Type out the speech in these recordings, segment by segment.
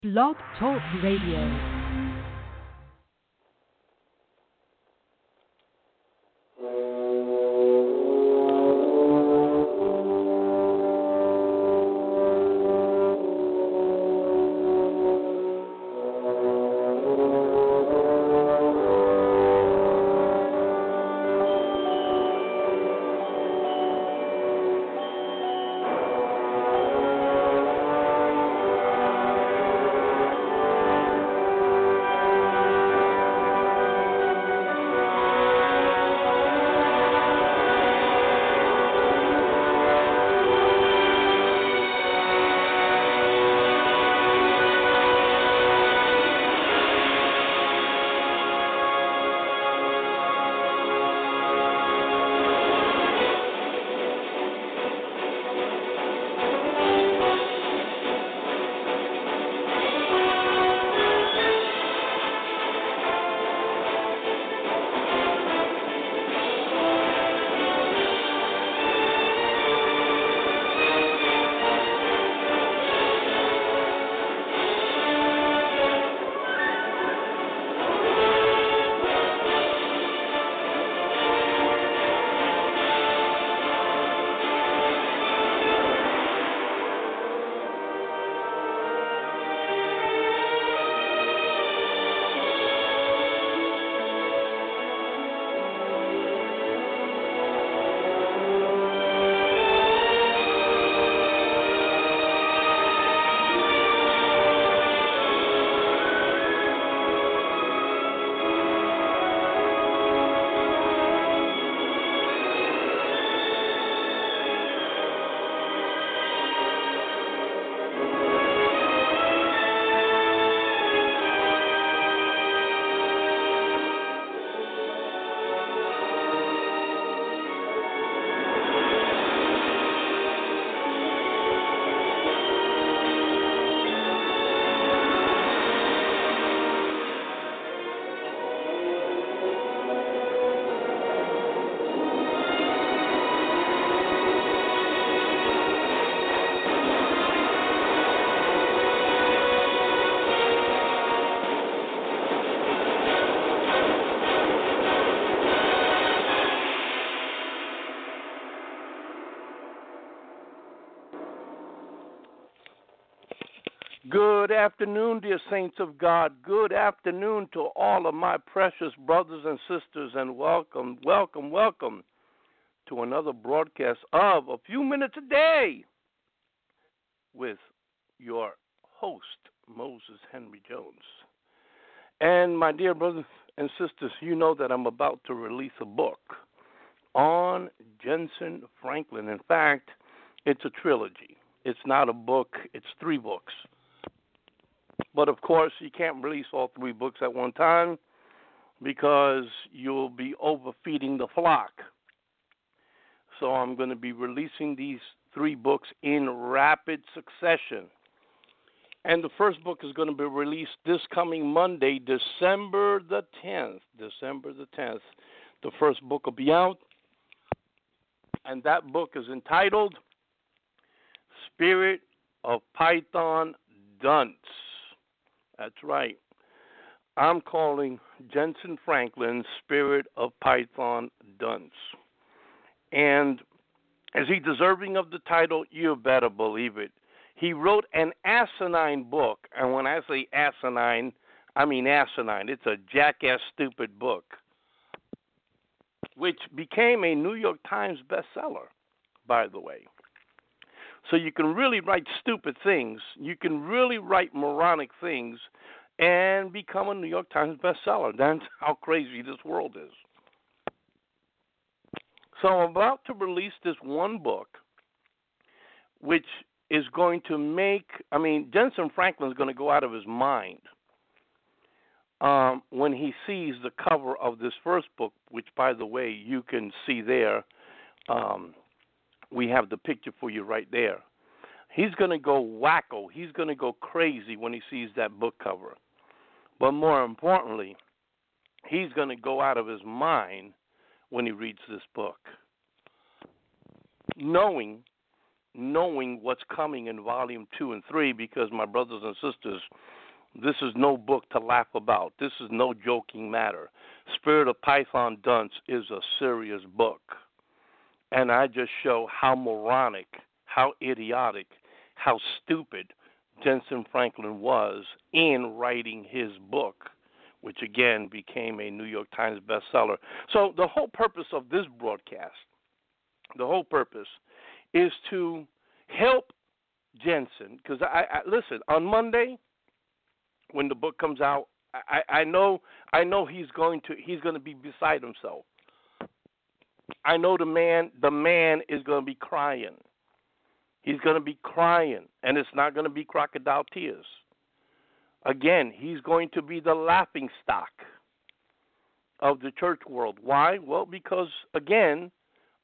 Blog Talk Radio. Good afternoon, dear saints of God. Good afternoon to all of my precious brothers and sisters, and welcome, welcome, welcome to another broadcast of A Few Minutes a Day with your host, Moses Henry Jones. And my dear brothers and sisters, you know that I'm about to release a book on Jensen Franklin. In fact, it's a trilogy. It's not a book, it's 3 books. But, of course, you can't release all 3 books at one time because you'll be overfeeding the flock. So I'm going to be releasing these 3 books in rapid succession. And the first book is going to be released this coming Monday, December the 10th. December the 10th. The first book will be out. And that book is entitled Spirit of Python Dunce. That's right. I'm calling Jensen Franklin Spirit of Python Dunce. And is he deserving of the title? You better believe it. He wrote an asinine book. And when I say asinine, I mean asinine. It's a jackass stupid book, which became a New York Times bestseller, by the way. So you can really write stupid things. You can really write moronic things and become a New York Times bestseller. That's how crazy this world is. So I'm about to release this one book, which is going to make, Jensen Franklin is going to go out of his mind when he sees the cover of this first book, which, by the way, you can see there. We have the picture for you right there. He's going to go wacko. He's going to go crazy when he sees that book cover. But more importantly, he's going to go out of his mind when he reads this book, knowing knowing what's coming in volume 2 and 3, because my brothers and sisters, this is no book to laugh about. This is no joking matter. Spirit of Python Dunce is a serious book. And I just show how moronic, how idiotic, how stupid Jensen Franklin was in writing his book, which again became a New York Times bestseller. So the whole purpose of this broadcast, the whole purpose is to help Jensen, because listen, on Monday when the book comes out, I know he's going to be beside himself. I know the man is going to be crying. He's going to be crying, and it's not going to be crocodile tears. Again, he's going to be the laughing stock of the church world. Why? Well, because again,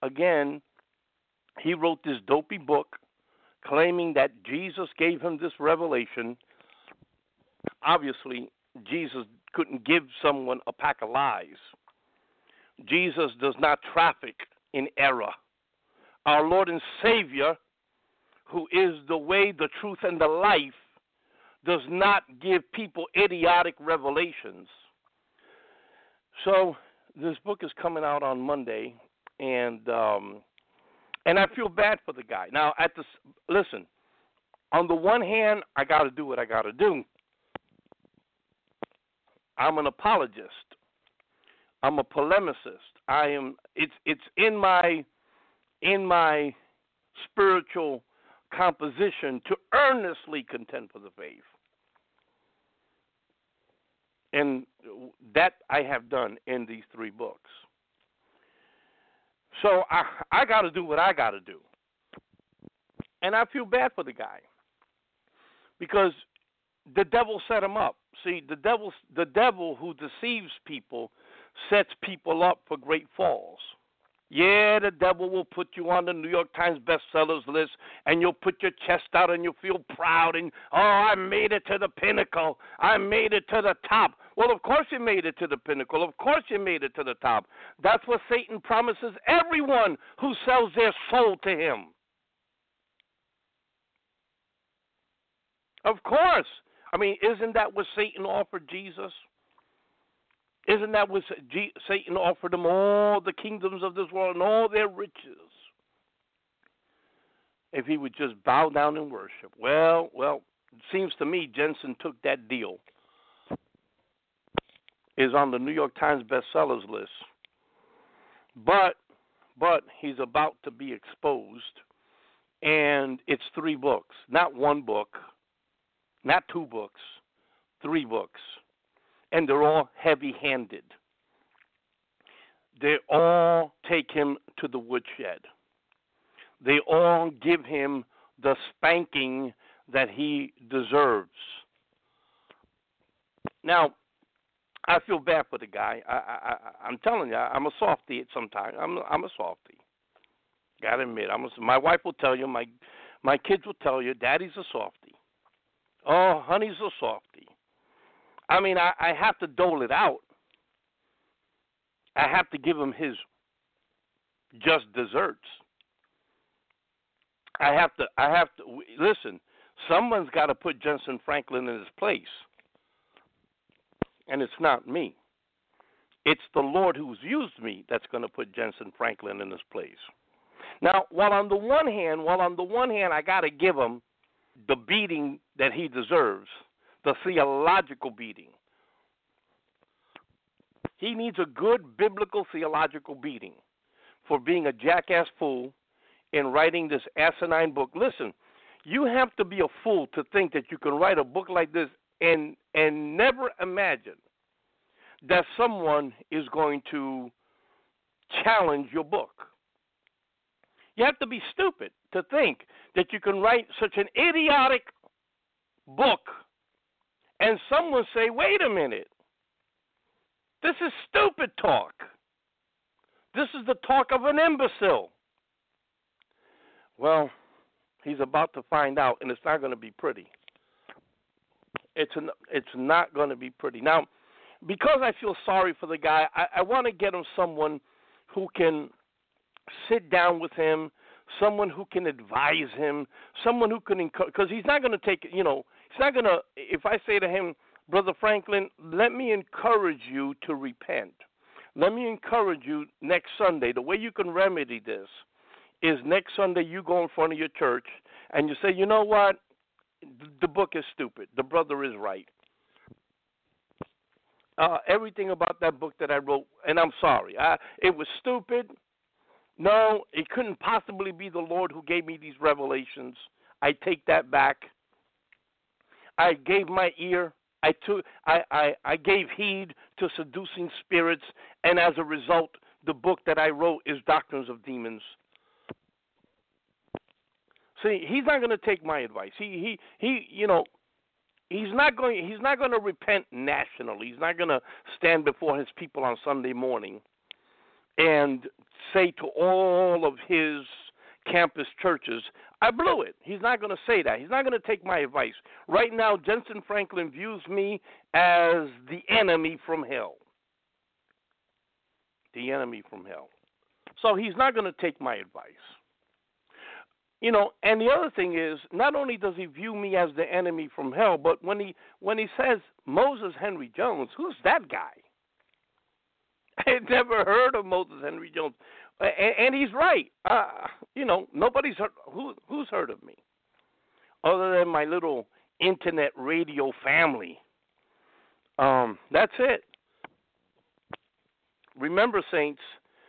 he wrote this dopey book claiming that Jesus gave him this revelation. Obviously, Jesus couldn't give someone a pack of lies. Jesus does not traffic in error. Our Lord and Savior, who is the way, the truth, and the life, does not give people idiotic revelations. So this book is coming out on Monday, and I feel bad for the guy. Now, listen, on the one hand, I got to do what I got to do. I'm an apologist. I'm a polemicist. It's in my spiritual composition to earnestly contend for the faith. And that I have done in these 3 books. So I got to do what I got to do. And I feel bad for the guy because the devil set him up. See, the devil who deceives people sets people up for great falls. Yeah, the devil will put you on the New York Times bestsellers list, and you'll put your chest out and you'll feel proud and, oh, I made it to the pinnacle. I made it to the top. Well, of course you made it to the pinnacle. Of course you made it to the top. That's what Satan promises everyone who sells their soul to him. Of course. I mean, isn't that what Satan offered Jesus? Isn't that what Satan offered them, all the kingdoms of this world and all their riches, if he would just bow down and worship? Well, it seems to me Jensen took that deal. Is on the New York Times bestsellers list. But he's about to be exposed, and it's 3 books, not 1 book, not 2 books, 3 books. And they're all heavy-handed. They all take him to the woodshed. They all give him the spanking that he deserves. Now, I feel bad for the guy. I'm telling you, I'm a softie at some time. I'm a softie. Gotta admit, my wife will tell you, my kids will tell you, Daddy's a softie. Oh, honey's a softie. I mean, I have to dole it out. I have to give him his just desserts. I have to listen, someone's got to put Jensen Franklin in his place. And it's not me. It's the Lord who's used me that's going to put Jensen Franklin in his place. Now, while on the one hand I got to give him the beating that he deserves, the theological beating. He needs a good biblical theological beating for being a jackass fool in writing this asinine book. Listen, you have to be a fool to think that you can write a book like this and never imagine that someone is going to challenge your book. You have to be stupid to think that you can write such an idiotic book and someone say, wait a minute, this is stupid talk. This is the talk of an imbecile. Well, he's about to find out, and it's not going to be pretty. It's not going to be pretty. Now, because I feel sorry for the guy, I want to get him someone who can sit down with him, someone who can advise him, someone who can encourage, because he's not going to take, he's not going to, if I say to him, Brother Franklin, let me encourage you to repent. Let me encourage you next Sunday. The way you can remedy this is next Sunday you go in front of your church and you say, you know what? The book is stupid. The brother is right. Everything about that book that I wrote, and I'm sorry, it was stupid. No, it couldn't possibly be the Lord who gave me these revelations. I take that back. I gave my ear. I gave heed to seducing spirits, and as a result, the book that I wrote is Doctrines of Demons. See, he's not going to take my advice. He's not going to repent nationally. He's not going to stand before his people on Sunday morning and say to all of his campus churches, I blew it. He's not going to say that. He's not going to take my advice. Right now, Jensen Franklin views me as the enemy from hell. The enemy from hell. So he's not going to take my advice. And the other thing is, not only does he view me as the enemy from hell, but when he says Moses Henry Jones, who's that guy? I had never heard of Moses Henry Jones. And he's right. Nobody's heard. Who's heard of me, other than my little internet radio family? That's it. Remember, saints,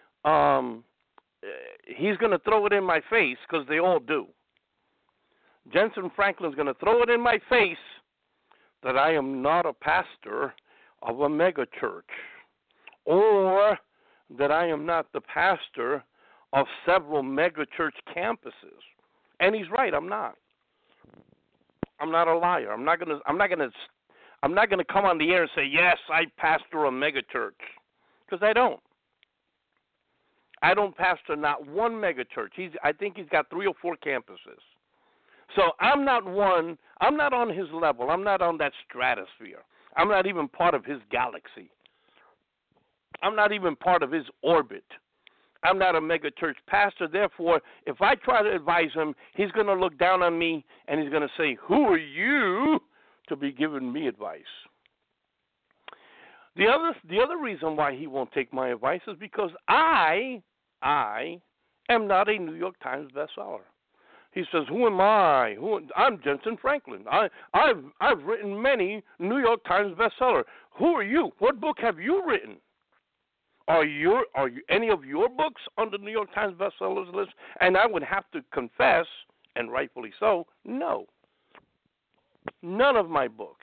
he's going to throw it in my face because they all do. Jensen Franklin's going to throw it in my face that I am not a pastor of a mega church, or that I am not the pastor of several mega church campuses. And he's right, I'm not. I'm not a liar. I'm not going to come on the air and say, "Yes, I pastor a mega church," because I don't. I don't pastor not one mega church. I think he's got 3 or 4 campuses. So I'm not on his level. I'm not on that stratosphere. I'm not even part of his galaxy. I'm not even part of his orbit. I'm not a mega church pastor. Therefore, if I try to advise him, he's going to look down on me and he's going to say, "Who are you to be giving me advice?" The other reason why he won't take my advice is because I am not a New York Times bestseller. He says, "Who am I? I'm Jensen Franklin. I've written many New York Times bestseller. Who are you? What book have you written? Are you any of your books on the New York Times bestsellers list?" And I would have to confess, and rightfully so, no. None of my books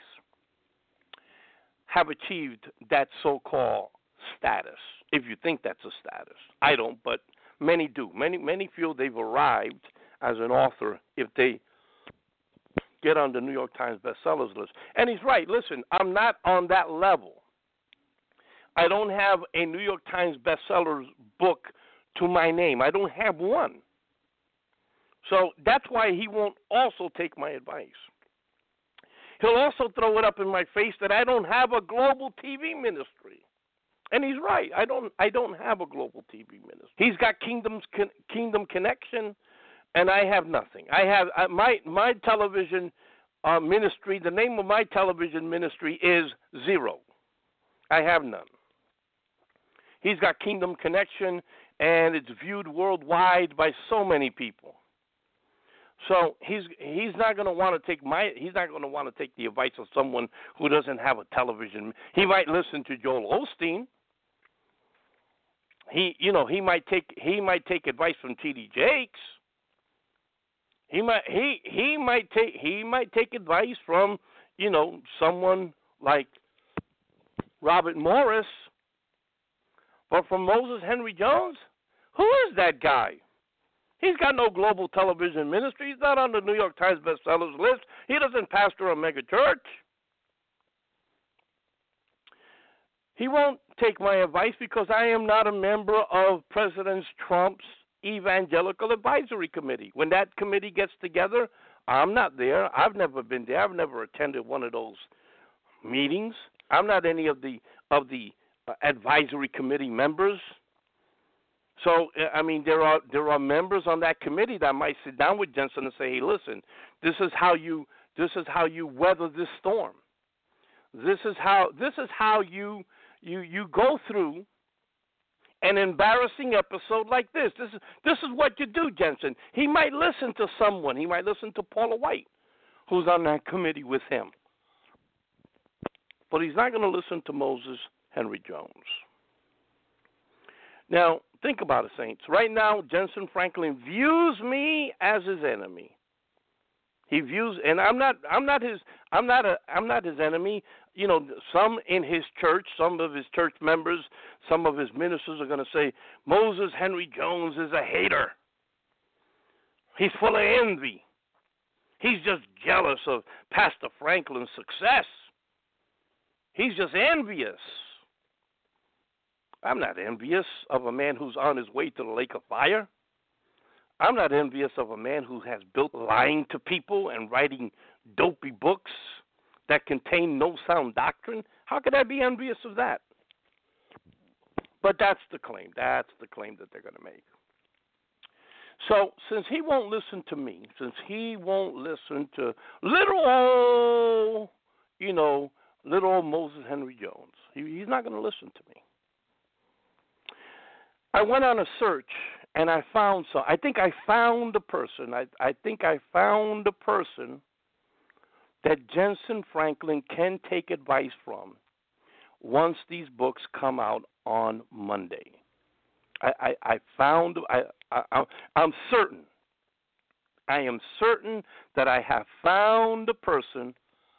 have achieved that so-called status, if you think that's a status. I don't, but many do. Many feel they've arrived as an author if they get on the New York Times bestsellers list. And he's right. Listen, I'm not on that level. I don't have a New York Times bestsellers book to my name. I don't have one. So that's why he won't also take my advice. He'll also throw it up in my face that I don't have a global TV ministry. And he's right. I don't have a global TV ministry. He's got Kingdom Connection, and I have nothing. I have my television ministry. The name of my television ministry is Zero. I have none. He's got Kingdom Connection, and it's viewed worldwide by so many people. So he's not going to want to take the advice of someone who doesn't have a television. He might listen to Joel Osteen. He might take advice from T.D. Jakes. He might take advice from someone like Robert Morris. But from Moses Henry Jones, who is that guy? He's got no global television ministry. He's not on the New York Times bestsellers list. He doesn't pastor a mega church. He won't take my advice because I am not a member of President Trump's Evangelical Advisory Committee. When that committee gets together, I'm not there. I've never been there. I've never attended one of those meetings. I'm not any of the advisory committee members. So I mean, there are members on that committee that might sit down with Jensen and say, "Hey, listen, this is how you weather this storm. This is how you go through an embarrassing episode like this. This is what you do, Jensen." He might listen to someone. He might listen to Paula White, who's on that committee with him. But he's not going to listen to Moses Henry Jones. Now, think about it, Saints. Right now, Jensen Franklin views me as his enemy. He views, and I'm not his enemy. You know, some in his church, some of his church members, some of his ministers are going to say Moses Henry Jones is a hater. He's full of envy. He's just jealous of Pastor Franklin's success. He's just envious. I'm not envious of a man who's on his way to the lake of fire. I'm not envious of a man who has built lying to people and writing dopey books that contain no sound doctrine. How could I be envious of that? But that's the claim. That's the claim that they're going to make. So since he won't listen to me, since he won't listen to little old Moses Henry Jones, he's not going to listen to me. I went on a search, and I found so. I think I found a person. I think I found a person that Jensen Franklin can take advice from once these books come out on Monday. I'm certain. I am certain that I have found a person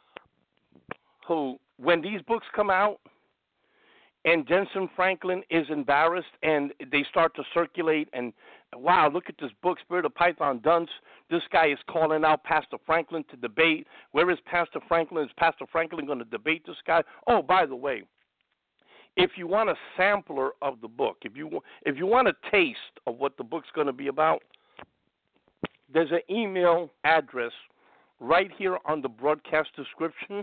who, when these books come out, and Jensen Franklin is embarrassed, and they start to circulate, and wow, look at this book, Spirit of Python Dunce. This guy is calling out Pastor Franklin to debate. Where is Pastor Franklin? Is Pastor Franklin going to debate this guy? Oh, by the way, if you want a sampler of the book, if you want a taste of what the book's going to be about, there's an email address right here on the broadcast description.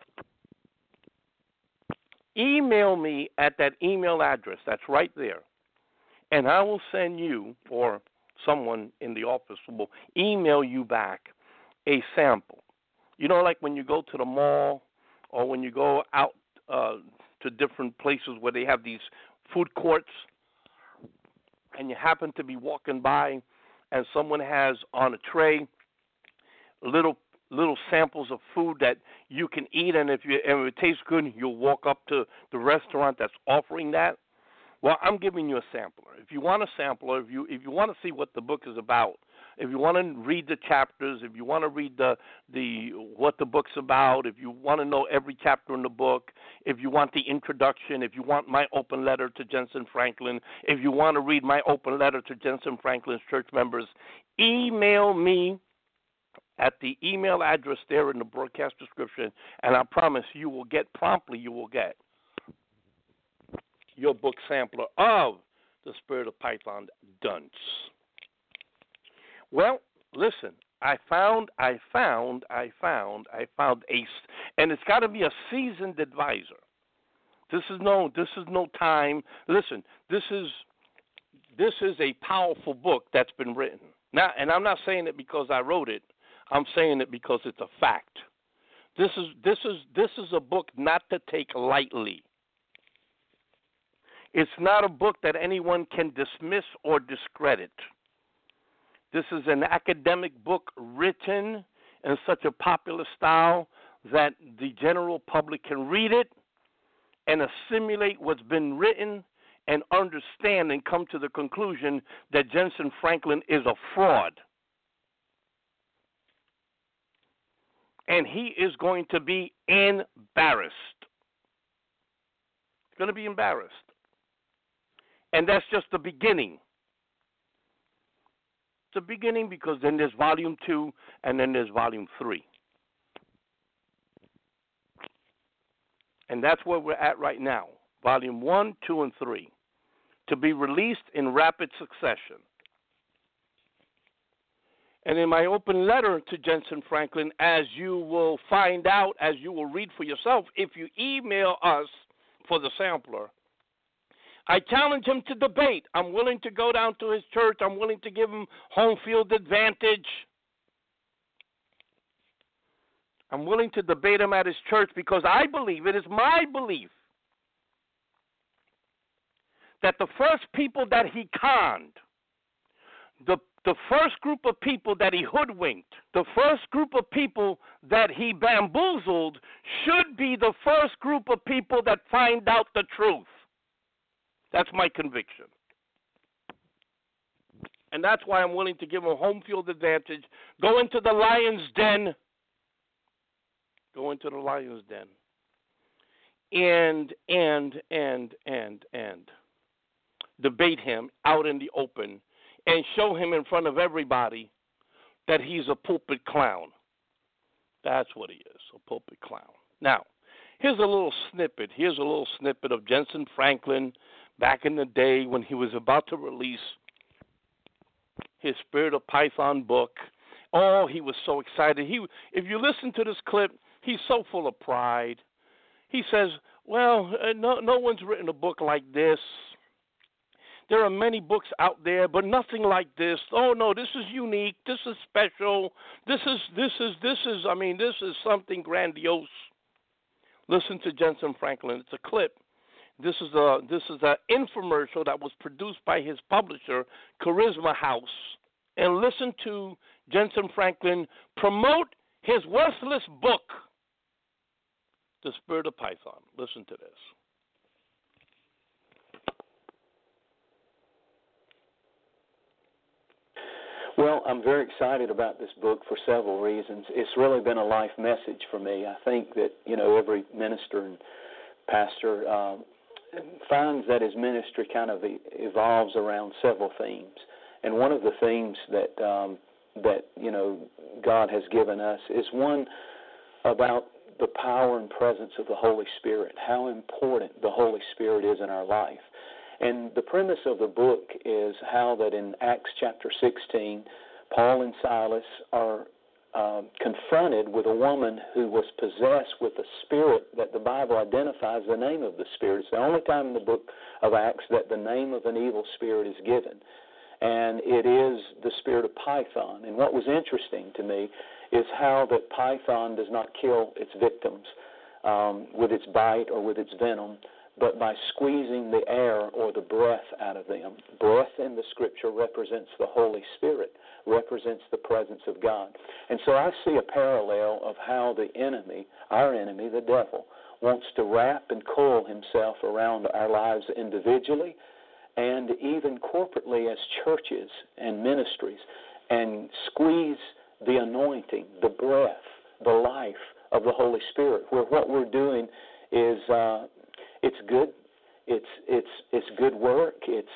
Email me at that email address. That's right there. And I will send you, or someone in the office will email you back a sample. You know, like when you go to the mall or when you go out to different places where they have these food courts and you happen to be walking by and someone has on a tray little samples of food that you can eat, and if it tastes good, you'll walk up to the restaurant that's offering that. Well, I'm giving you a sampler. If you want a sampler, if you want to see what the book is about, if you want to read the chapters, if you want to read the what the book's about, if you want to know every chapter in the book, if you want the introduction, if you want my open letter to Jensen Franklin, if you want to read my open letter to Jensen Franklin's church members, email me at the email address there in the broadcast description, and I promise you will get your book sampler of The Spirit of Python Dunce. Well, listen, I found a, and it's got to be a seasoned advisor. This is no time. Listen, this is a powerful book that's been written. Now, and I'm not saying it because I wrote it. I'm saying it because it's a fact. This is a book not to take lightly. It's not a book that anyone can dismiss or discredit. This is an academic book written in such a popular style that the general public can read it and assimilate what's been written and understand and come to the conclusion that Jensen Franklin is a fraud. And he is going to be embarrassed. He's going to be embarrassed. And that's just the beginning. It's the beginning, because then there's volume 2 and then there's volume 3. And that's where we're at right now. Volume 1, 2, and 3. To be released in rapid succession. And in my open letter to Jensen Franklin, as you will find out, as you will read for yourself, if you email us for the sampler, I challenge him to debate. I'm willing to go down to his church. I'm willing to give him home field advantage. I'm willing to debate him at his church because I believe, it is my belief, that the first people that he conned, the first group of people that he hoodwinked, the first group of people that he bamboozled should be the first group of people that find out the truth. That's my conviction. And that's why I'm willing to give him home field advantage. Go into the lion's den. Go into the lion's den. And debate him out in the open and show him in front of everybody that he's a pulpit clown. That's what he is, a pulpit clown. Now, here's a little snippet. Here's a little snippet of Jensen Franklin back in the day when he was about to release his Spirit of Python book. Oh, he was so excited. If you listen to this clip, he's so full of pride. He says, well, no one's written a book like this. There are many books out there, but nothing like this. Oh no, this is unique. This is special. This is something grandiose. Listen to Jensen Franklin. It's a clip. This is an infomercial that was produced by his publisher, Charisma House, and listen to Jensen Franklin promote his worthless book, The Spirit of Python. Listen to this. Well, I'm very excited about this book for several reasons. It's really been a life message for me. I think that, every minister and pastor finds that his ministry kind of evolves around several themes. And one of the themes that God has given us is one about the power and presence of the Holy Spirit, how important the Holy Spirit is in our life. And the premise of the book is how that in Acts chapter 16, Paul and Silas are confronted with a woman who was possessed with a spirit that the Bible identifies the name of the spirit. It's the only time in the book of Acts that the name of an evil spirit is given. And it is the spirit of Python. And what was interesting to me is how that Python does not kill its victims with its bite or with its venom, but by squeezing the air or the breath out of them. Breath in the Scripture represents the Holy Spirit, represents the presence of God. And so I see a parallel of how the enemy, our enemy, the devil, wants to wrap and coil himself around our lives individually and even corporately as churches and ministries and squeeze the anointing, the breath, the life of the Holy Spirit, where what we're doing is it's good. It's good work.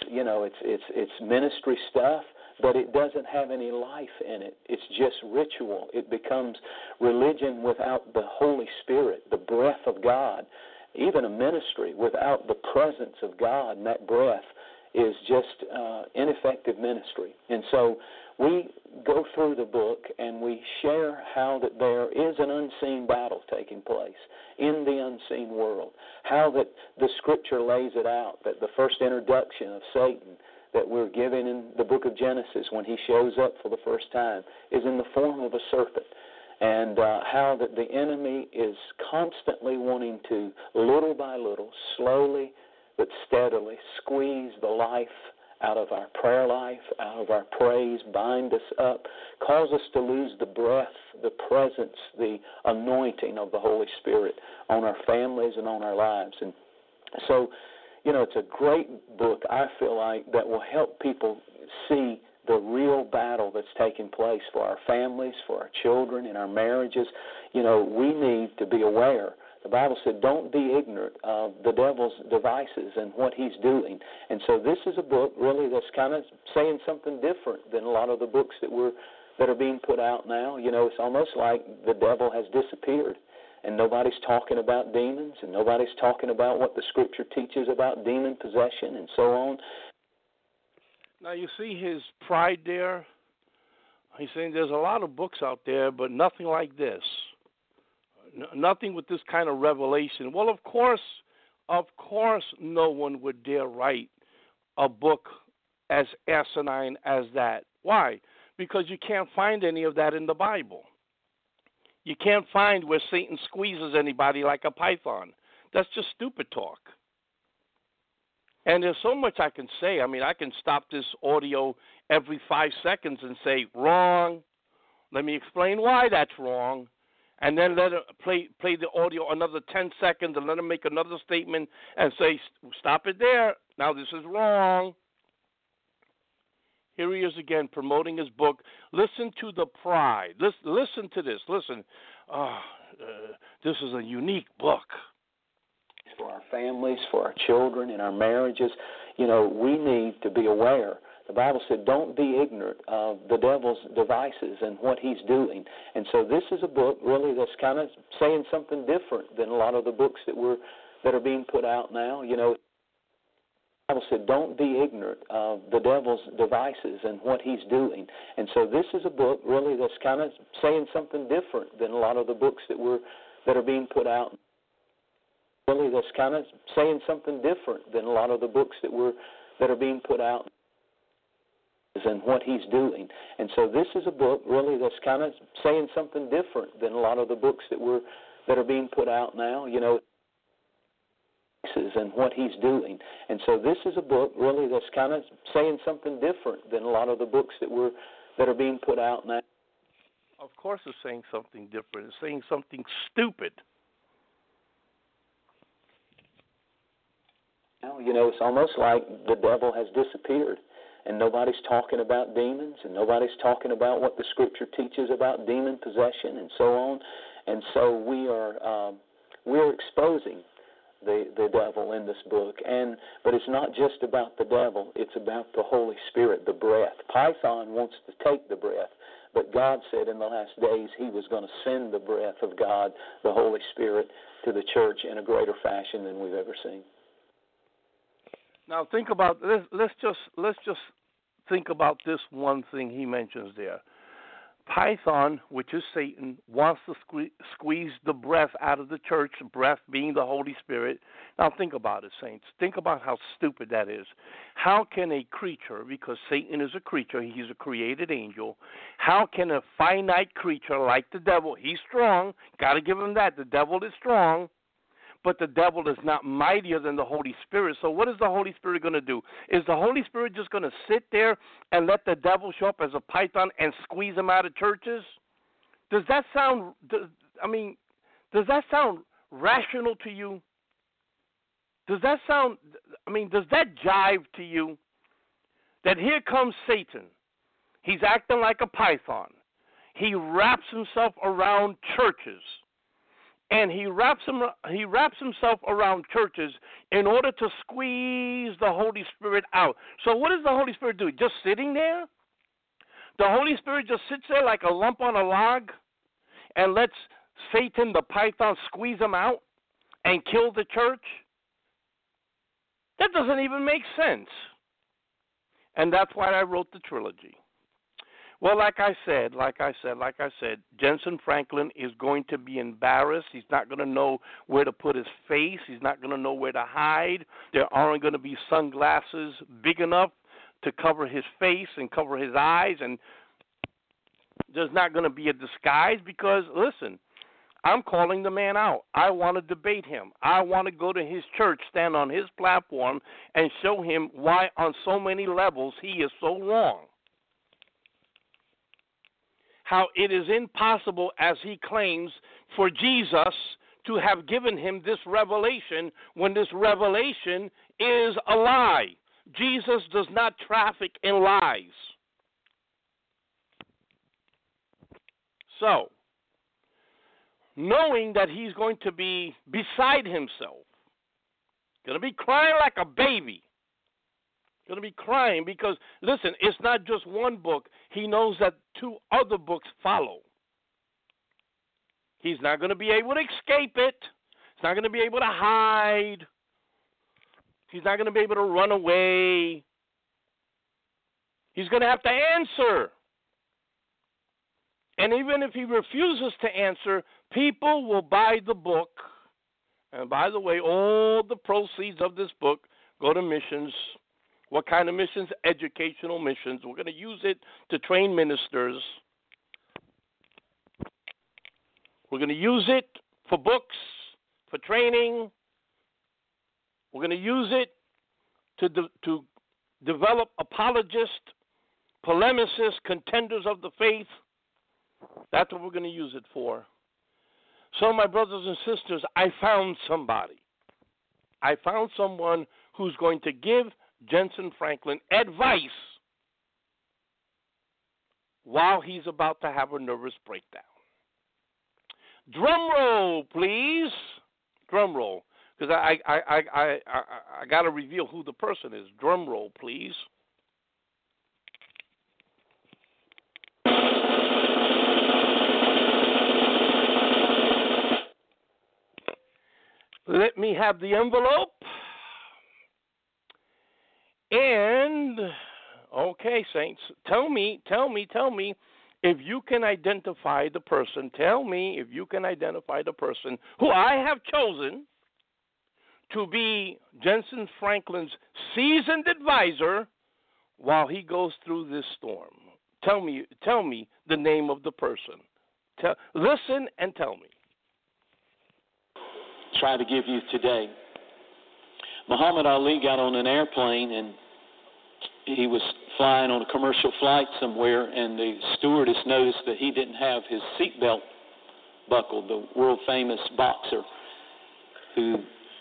It's ministry stuff, but it doesn't have any life in it. It's just ritual. It becomes religion without the Holy Spirit, the breath of God. Even a ministry without the presence of God and that breath is just ineffective ministry. And so we go through the book and we share how that there is an unseen battle taking place in the unseen world, how that the Scripture lays it out, that the first introduction of Satan that we're given in the book of Genesis when he shows up for the first time is in the form of a serpent, and how that the enemy is constantly wanting to, little by little, slowly but steadily, squeeze the life out of our prayer life, out of our praise, bind us up, cause us to lose the breath, the presence, the anointing of the Holy Spirit on our families and on our lives. And so, it's a great book, I feel like, that will help people see the real battle that's taking place for our families, for our children, in our marriages. We need to be aware. The Bible said, don't be ignorant of the devil's devices and what he's doing. And so this is a book really that's kind of saying something different than a lot of the books that are being put out now. It's almost like the devil has disappeared, and nobody's talking about demons, and nobody's talking about what the Scripture teaches about demon possession and so on. Now you see his pride there. He's saying there's a lot of books out there, but nothing like this. Nothing with this kind of revelation. Well, of course, Of course, no one would dare write a book as asinine as that. Why? Because you can't find any of that in the Bible. You can't find where Satan squeezes anybody like a python. That's just stupid talk. And there's so much I can say. I mean, I can stop this audio every 5 seconds and say, wrong. Let me explain why that's wrong. And then let it play the audio another 10 seconds and let him make another statement and say, stop it there. Now this is wrong. Here he is again promoting his book. Listen to the pride. Listen to this. Listen. This is a unique book. For our families, for our children, and our marriages, we need to be aware. The Bible said, don't be ignorant of the devil's devices and what he's doing. And so this is a book really that's kind of saying something different than a lot of the books that are being put out now. The Bible said, don't be ignorant of the devil's devices and what he's doing. And so this is a book really that's kind of saying something different than a lot of the books that are being put out. Really that's kind of saying something different than a lot of the books that are being put out and what he's doing. And so this is a book really that's kind of saying something different than a lot of the books that are being put out now, and what he's doing. And so this is a book really that's kind of saying something different than a lot of the books that are being put out now. Of course it's saying something different. It's saying something stupid. Now, it's almost like the devil has disappeared. And nobody's talking about demons, and nobody's talking about what the Scripture teaches about demon possession and so on. And so we're exposing the devil in this book. But it's not just about the devil; it's about the Holy Spirit, the breath. Python wants to take the breath, but God said in the last days He was going to send the breath of God, the Holy Spirit, to the church in a greater fashion than we've ever seen. Now think about this. Let's just think about this one thing he mentions there. Python, which is Satan, wants to squeeze the breath out of the church, breath being the Holy Spirit. Now think about it, saints. Think about how stupid that is. How can a creature, because Satan is a creature, he's a created angel, how can a finite creature like the devil, he's strong, got to give him that, the devil is strong, but the devil is not mightier than the Holy Spirit. So what is the Holy Spirit going to do? Is the Holy Spirit just going to sit there and let the devil show up as a python and squeeze him out of churches? Does that sound rational to you? Does that jive to you? That here comes Satan. He's acting like a python. He wraps himself around churches. And he wraps himself around churches in order to squeeze the Holy Spirit out. So what does the Holy Spirit do? Just sitting there? The Holy Spirit just sits there like a lump on a log and lets Satan, the python, squeeze him out and kill the church? That doesn't even make sense. And that's why I wrote the trilogy. Well, like I said, Jensen Franklin is going to be embarrassed. He's not going to know where to put his face. He's not going to know where to hide. There aren't going to be sunglasses big enough to cover his face and cover his eyes. And there's not going to be a disguise because, listen, I'm calling the man out. I want to debate him. I want to go to his church, stand on his platform, and show him why on so many levels he is so wrong. How it is impossible, as he claims, for Jesus to have given him this revelation when this revelation is a lie. Jesus does not traffic in lies. So, knowing that he's going to be beside himself, going to be crying like a baby, going to be crying because, listen, it's not just one book. He knows that 2 other books follow. He's not going to be able to escape it. He's not going to be able to hide. He's not going to be able to run away. He's going to have to answer. And even if he refuses to answer, people will buy the book And by the way, all the proceeds of this book go to missions. What kind of missions? Educational missions. We're going to use it to train ministers. We're going to use it for books, for training. We're going to use it to develop apologists, polemicists, contenders of the faith. That's what we're going to use it for. So, my brothers and sisters, I found somebody. I found someone who's going to give Jensen Franklin advice while he's about to have a nervous breakdown. Drum roll, please. Drum roll, because I got to reveal who the person is. Drum roll, please. Let me have the envelope. And, okay, saints, tell me if you can identify the person. Tell me if you can identify the person who I have chosen to be Jensen Franklin's seasoned advisor while he goes through this storm. Tell me the name of the person. Listen and tell me. Try to give you today. Muhammad Ali got on an airplane and he was flying on a commercial flight somewhere, and the stewardess noticed that he didn't have his seatbelt buckled, the world-famous boxer who,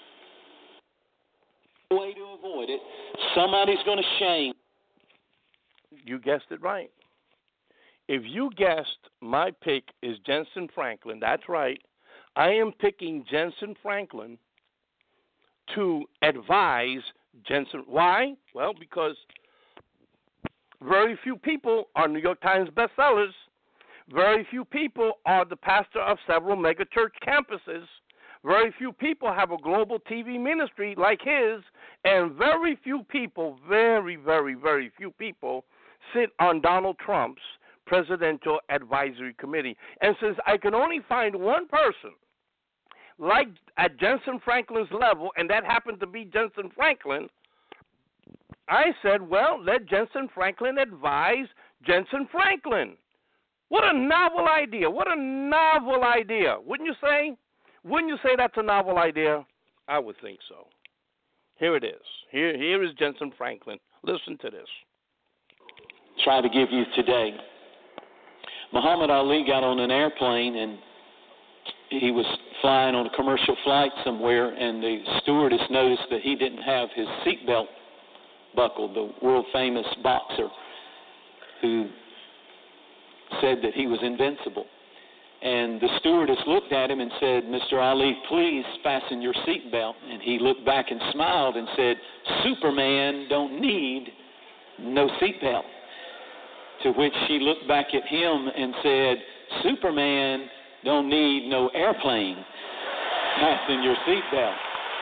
way to avoid it, somebody's going to shame. You guessed it right. If you guessed my pick is Jensen Franklin, that's right. I am picking Jensen Franklin to advise Jensen. Why? Well, because very few people are New York Times bestsellers. Very few people are the pastor of several megachurch campuses. Very few people have a global TV ministry like his. And very few people, very, very, very few people sit on Donald Trump's Presidential Advisory Committee. And since I can only find one person like at Jensen Franklin's level, and that happened to be Jensen Franklin, I said, well, let Jensen Franklin advise Jensen Franklin. What a novel idea. What a novel idea. Wouldn't you say? Wouldn't you say that's a novel idea? I would think so. Here it is. Here is Jensen Franklin. Listen to this. Try to give you today. Muhammad Ali got on an airplane and he was flying on a commercial flight somewhere, and the stewardess noticed that he didn't have his seatbelt buckled, the world-famous boxer who said that he was invincible. And the stewardess looked at him and said, Mr. Ali, please fasten your seatbelt. And he looked back and smiled and said, Superman don't need no seatbelt. To which she looked back at him and said, Superman don't need no airplane. Fasten your seatbelt.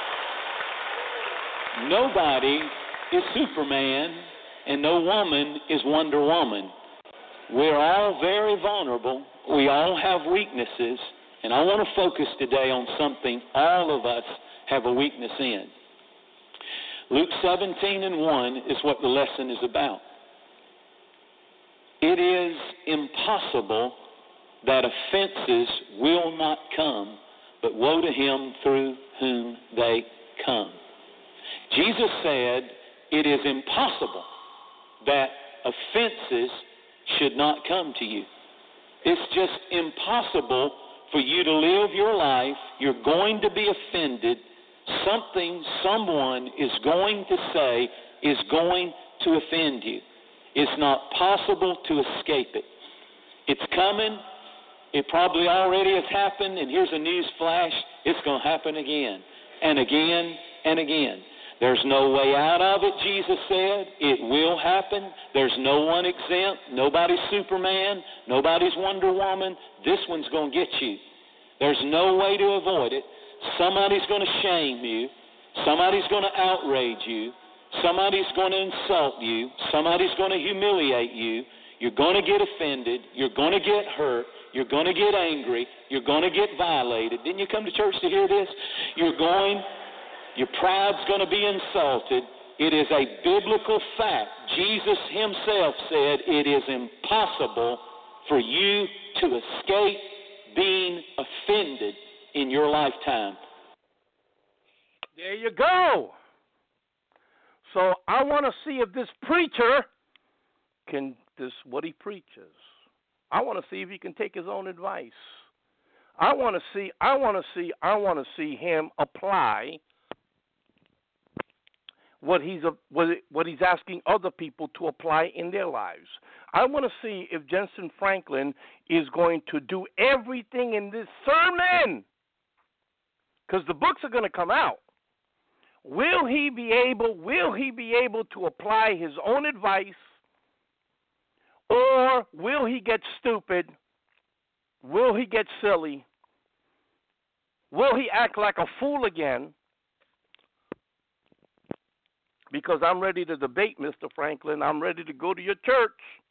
Nobody is Superman, and no woman is Wonder Woman. We're all very vulnerable. We all have weaknesses, and I want to focus today on something all of us have a weakness in. Luke 17:1 is what the lesson is about. It is impossible that offenses will not come, but woe to him through whom they come. Jesus said it is impossible that offenses should not come to you. It's just impossible for you to live your life. You're going to be offended. Something someone is going to say is going to offend you. It's not possible to escape it. It's coming. It probably already has happened, and here's a news flash. It's going to happen again and again and again. There's no way out of it, Jesus said. It will happen. There's no one exempt. Nobody's Superman. Nobody's Wonder Woman. This one's going to get you. There's no way to avoid it. Somebody's going to shame you. Somebody's going to outrage you. Somebody's going to insult you. Somebody's going to humiliate you. you're going to get offended, you're going to get hurt, you're going to get angry, you're going to get violated. Didn't you come to church to hear this? Your pride's going to be insulted. It is a biblical fact. Jesus himself said it is impossible for you to escape being offended in your lifetime. There you go. So I want to see if this preacher what he preaches. I want to see if he can take his own advice. I want to see him apply what he's asking other people to apply in their lives. I want to see if Jentezen Franklin is going to do everything in this sermon, because the books are going to come out. Will he be able to apply his own advice, or will he get stupid? Will he get silly? Will he act like a fool again? Because I'm ready to debate, Mr. Franklin. I'm ready to go to your church.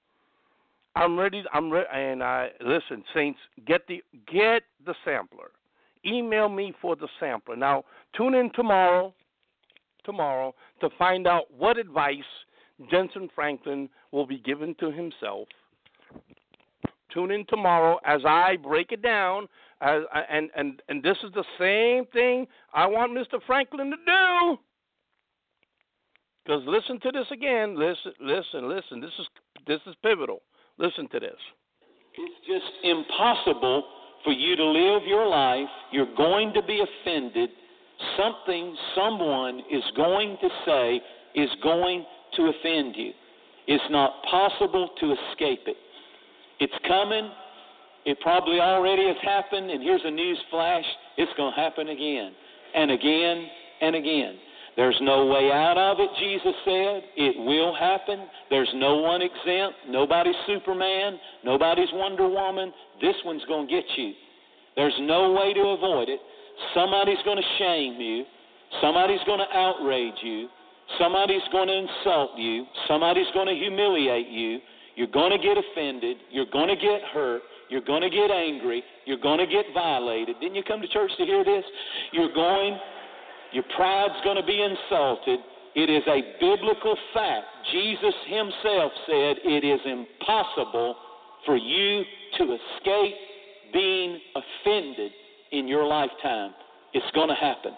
Listen, saints, get the sampler. Email me for the sampler. Now, tune in tomorrow to find out what advice Jentezen Franklin will be given to himself. Tune in tomorrow as I break it down, and this is the same thing I want Mr. Franklin to do. Because listen to this again. Listen. This is pivotal. Listen to this. It's just impossible for you to live your life. You're going to be offended. Something someone is going to say is going to offend you. It's not possible to escape it. It's coming. It probably already has happened, and here's a news flash. It's going to happen again and again and again. There's no way out of it, Jesus said. It will happen. There's no one exempt. Nobody's Superman. Nobody's Wonder Woman. This one's going to get you. There's no way to avoid it. Somebody's going to shame you. Somebody's going to outrage you. Somebody's going to insult you. Somebody's going to humiliate you. You're going to get offended. You're going to get hurt. You're going to get angry. You're going to get violated. Didn't you come to church to hear this? Your pride's going to be insulted. It is a biblical fact. Jesus himself said it is impossible for you to escape being offended in your lifetime. It's going to happen.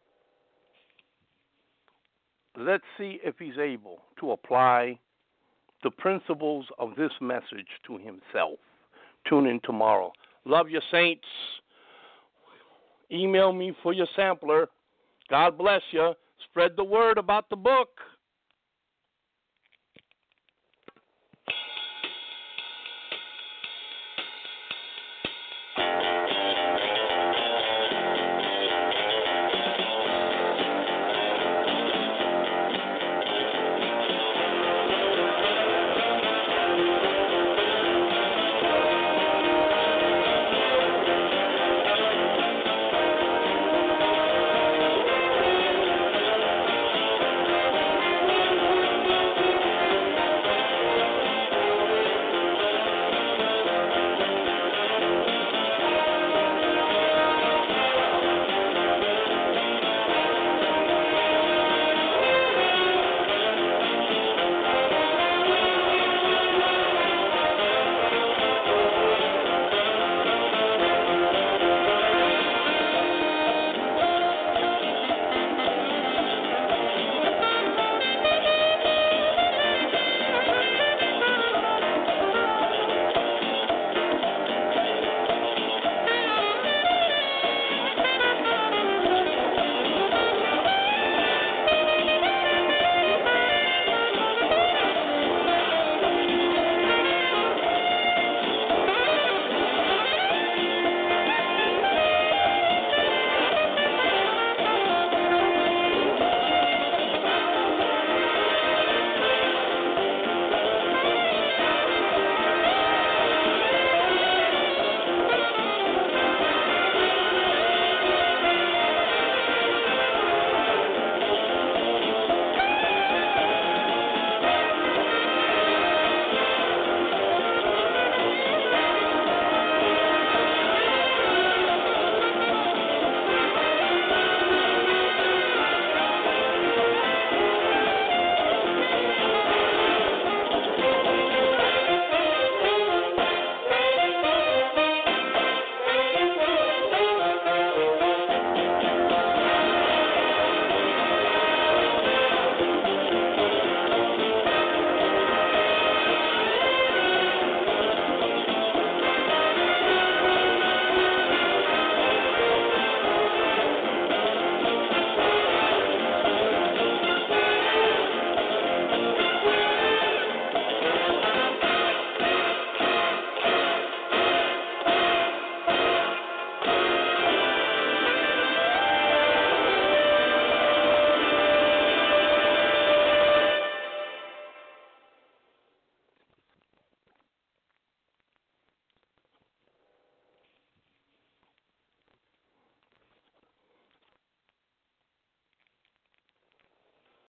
Let's see if he's able to apply the principles of this message to himself. Tune in tomorrow. Love you, saints. Email me for your sampler. God bless you. Spread the word about the book.